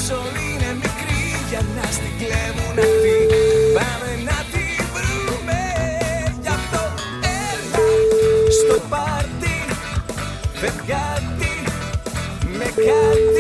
όλοι είναι μικροί για να στην κλέβουν αυτοί. Πάμε να τη βρούμε, γι' αυτό έλα στο πάρτι, φευγάτι με κάτι.